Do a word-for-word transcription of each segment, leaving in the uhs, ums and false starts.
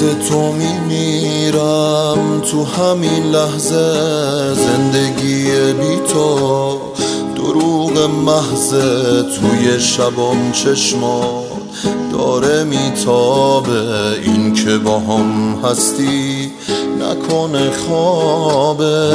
واسه تو میمیرم تو همین لحظه. زندگی بی تو دروغ محضه، توی شبام چشمات داره میتابه. این که با هم هستی نکنه خوابه.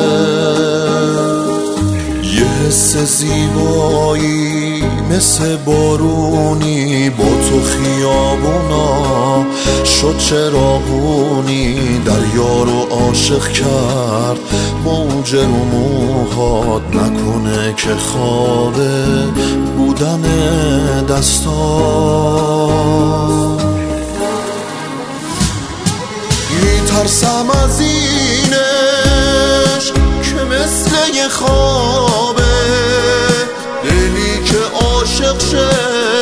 یه حس زیبایی مثل بارونی با تو خیابونا شد چراغونی. دریا رو عاشق کرد موج رو موهات، نکنه که خوابه بودن دستات. میترسم از اینش که مثل یه خوابه، دلی که عاشق شه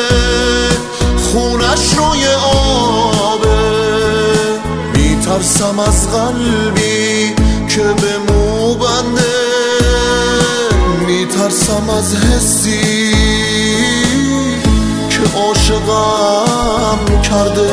خونش روی آبه. میترسم از قلبی که به مو بنده، میترسم از حسی که عاشقم کرده.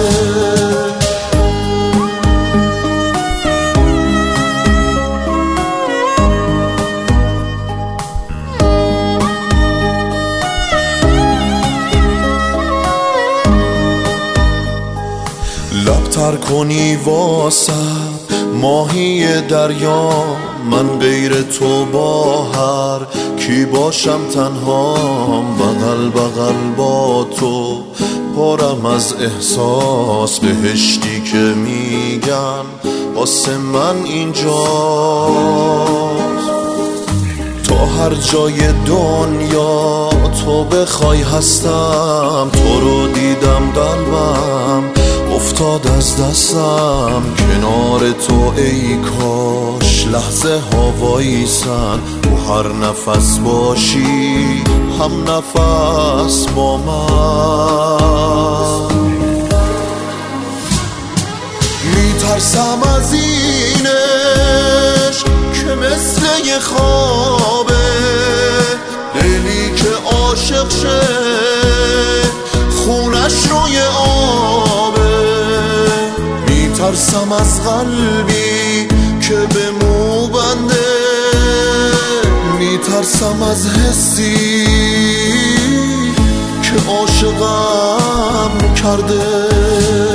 لبتر کنی واسه ماهی دریا، من غیر تو با هر کی باشم تنهام. بغل بغل با تو پارم از احساس، بهشتی که میگن واسه من اینجاست. تا هر جای دنیا تو بخوای هستم، تو رو دیدم قلبم افتاد از دستم. کنار تو ای کاش لحظه ها وایسن، تو هر نفس باشی هم نفس با من. میترسم از اینش که مثل یه خوابه، دلی که عاشق شه خونش روی آبه. میترسم از قلبی که به مو بنده، میترسم از حسی که عاشقم کرده.